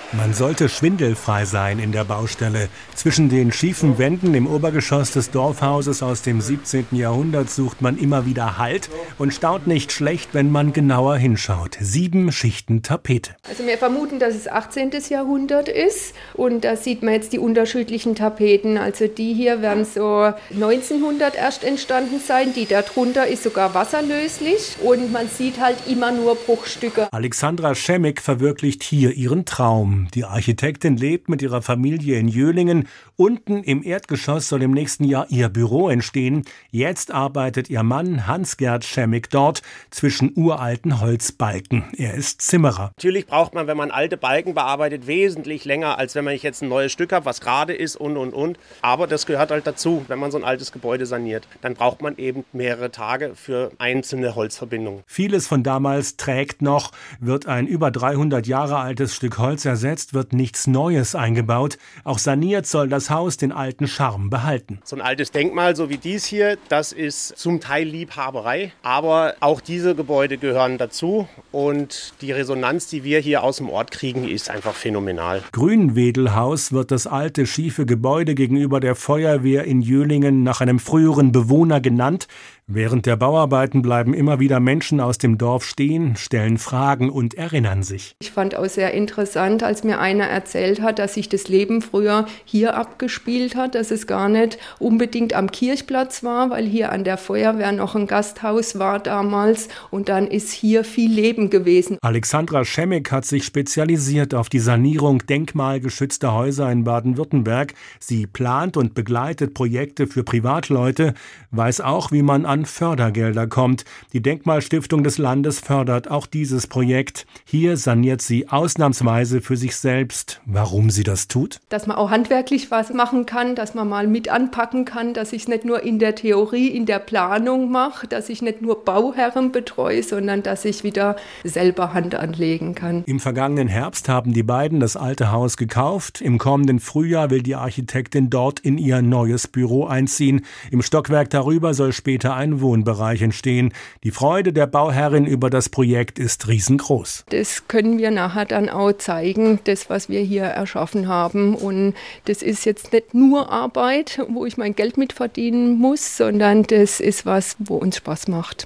Man sollte schwindelfrei sein in der Baustelle. Zwischen den schiefen Wänden im Obergeschoss des Dorfhauses aus dem 17. Jahrhundert sucht man immer wieder Halt und staunt nicht schlecht, wenn man genauer hinschaut. 7 Schichten Tapete. Also wir vermuten, dass es 18. Jahrhundert ist und da sieht man jetzt die unterschiedlichen Tapeten. Also die hier werden so 1900 erst entstanden sein, die da drunter ist sogar wasserlöslich und man sieht halt immer nur Bruchstücke. Alexandra Schemmick verwirklicht hier ihren Traum. Die Architektin lebt mit ihrer Familie in Jöhlingen. Unten im Erdgeschoss soll im nächsten Jahr ihr Büro entstehen. Jetzt arbeitet ihr Mann Hans-Gerd Schemmick dort zwischen uralten Holzbalken. Er ist Zimmerer. Natürlich braucht man, wenn man alte Balken bearbeitet, wesentlich länger, als wenn man jetzt ein neues Stück hat, was gerade ist und. Aber das gehört halt dazu, wenn man so ein altes Gebäude saniert. Dann braucht man eben mehrere Tage für einzelne Holzverbindungen. Vieles von damals trägt noch. Wird ein über 300 Jahre altes Stück Holz ersetzt, wird nichts Neues eingebaut. Auch saniert soll das Haus den alten Charme behalten. So ein altes Denkmal, so wie dies hier, das ist zum Teil Liebhaberei. Aber auch diese Gebäude gehören dazu. Und die Resonanz, die wir hier aus dem Ort kriegen, ist einfach phänomenal. Grünwedelhaus wird das alte, schiefe Gebäude gegenüber der Feuerwehr in Jöhlingen nach einem früheren Bewohner genannt. Während der Bauarbeiten bleiben immer wieder Menschen aus dem Dorf stehen, stellen Fragen und erinnern sich. Ich fand auch sehr interessant, als mir einer erzählt hat, dass sich das Leben früher hier abgespielt hat, dass es gar nicht unbedingt am Kirchplatz war, weil hier an der Feuerwehr noch ein Gasthaus war damals und dann ist hier viel Leben gewesen. Alexandra Schemmick hat sich spezialisiert auf die Sanierung denkmalgeschützter Häuser in Baden-Württemberg. Sie plant und begleitet Projekte für Privatleute, weiß auch, wie man an Fördergelder kommt. Die Denkmalstiftung des Landes fördert auch dieses Projekt. Hier saniert sie ausnahmsweise für sich selbst. Warum sie das tut? Dass man auch handwerklich was machen kann, dass man mal mit anpacken kann, dass ich es nicht nur in der Theorie, in der Planung mache, dass ich nicht nur Bauherren betreue, sondern dass ich wieder selber Hand anlegen kann. Im vergangenen Herbst haben die beiden das alte Haus gekauft. Im kommenden Frühjahr will die Architektin dort in ihr neues Büro einziehen. Im Stockwerk darüber soll später ein Wohnbereich entstehen. Die Freude der Bauherrin über das Projekt ist riesengroß. Das können wir nachher dann auch zeigen, das, was wir hier erschaffen haben. Und das ist jetzt nicht nur Arbeit, wo ich mein Geld mit verdienen muss, sondern das ist was, wo uns Spaß macht.